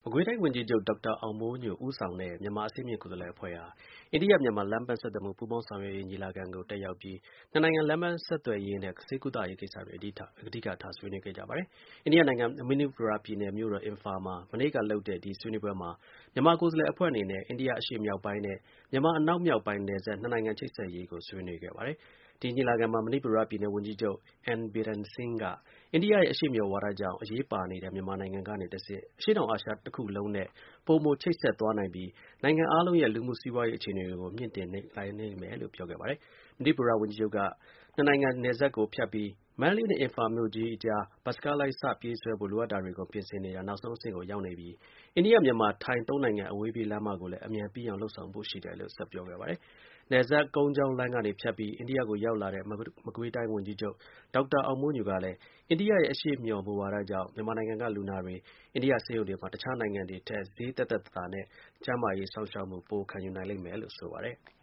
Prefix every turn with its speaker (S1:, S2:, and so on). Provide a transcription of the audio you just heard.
S1: မကွေးတိုင်းဝန်ကြီးချုပ် ဒေါက်တာအောင်မိုးညို ဦးဆောင်တဲ့ မြန်မာအဆင့်မြင့်ကိုယ်စားလှယ်အဖွဲ့ဟာ အိန္ဒိယ-မြန်မာ လမ်းပန်းဆက်သွယ်မှု ပူးပေါင်းဆောင်ရွက်ရေး ညီလာခံကို တက်ရောက်ပြီး နှစ်နိုင်ငံ လမ်းပန်းဆက်သွယ်ရေးနဲ့ ဆေးကုသရေးကိစ္စတွေ အဓိကထား ဆွေးနွေးခဲ့ကြပါတယ်။ အိန္ဒိယနိုင်ငံ မဏိပူရပြည်နယ် မြို့တော် အင်ဖာမှာ မနေ့ကလုပ်တဲ့ ဒီဆွေးနွေးပွဲမှာ မြန်မာကိုယ်စားလှယ်အဖွဲ့အနေနဲ့ အိန္ဒိယ အရှေ့မြောက်ပိုင်းနဲ့ မြန်မာ အနောက်မြောက်ပိုင်း နယ်စပ် နှစ်နိုင်ငံ ချိတ်ဆက်ရေးကို ဆွေးနွေးခဲ့ပါတယ်။ ဒီညီလာခံမှာ မဏိပူရပြည်နယ် ဝန်ကြီးချုပ် N Biren Singh က အိန္ဒိယရဲ့ အရှေ့မျှော်ဝါဒကြောင့် အရေးပါနေတဲ့ မြန်မာနိုင်ငံကနေတဆင့် အရှေ့တောင်အာရှ တစ်ခုလုံးနဲ့ ပိုမို ချိတ်ဆက်သွားနိုင်ပြီး နိုင်ငံအားလုံးရဲ့ လူမှုစီးပွားရေး အခြေအနေတွေကို မြှင့်တင်လာနိုင်မယ်လို့ ပြောခဲ့ပါတယ်။ မဏိပူရ ဝန်ကြီးချုပ်က နှစ်နိုင်ငံ နယ်စပ်ကို ဖြတ်ပြီး မန္တလေးနဲ့ အင်ဖာမြို့ကြီးအကြား ဘတ်စ်ကားလိုင်း စပြေးဆွဲဖို့ လိုအပ်တာတွေကို ပြင်ဆင်နေတာ နောက်ဆုံးအဆင့်ကို ရောက်နေပြီး အိန္ဒိယ-မြန်မာ-ထိုင်း သုံးနိုင်ငံ အဝေးပြေးလမ်းမကိုလည်း အမြန်ပြီးအောင် လုပ်ဆောင်ဖို့ ရှိတယ်လို့ ဆက်ပြောခဲ့ပါတယ်။ နယ်စပ် ကုန်းကြောင်းလမ်းကနေ ဖြတ်ပြီး အိန္ဒိယကို ရောက်လာတဲ့ မကွေးတိုင်း ဝန်ကြီးချုပ် ဒေါက်တာ အောင်မိုးညိုကလည်း အိန္ဒိယရဲ့ အရှေ့မျှော် မူဝါဒကြောင့် မြန်မာနိုင်ငံက လူနာတွေ အိန္ဒိယ ဆေးရုံတွေမှာ တစ်ခြားနိုင်ငံတွေထက် ဈေးသက်သက်သာသာနဲ့ ကျန်းမာရေး စောင့်ရှောက်မှု ပိုခံယူနိုင်လိမ့်မယ်လို့ ဆိုပါတယ်။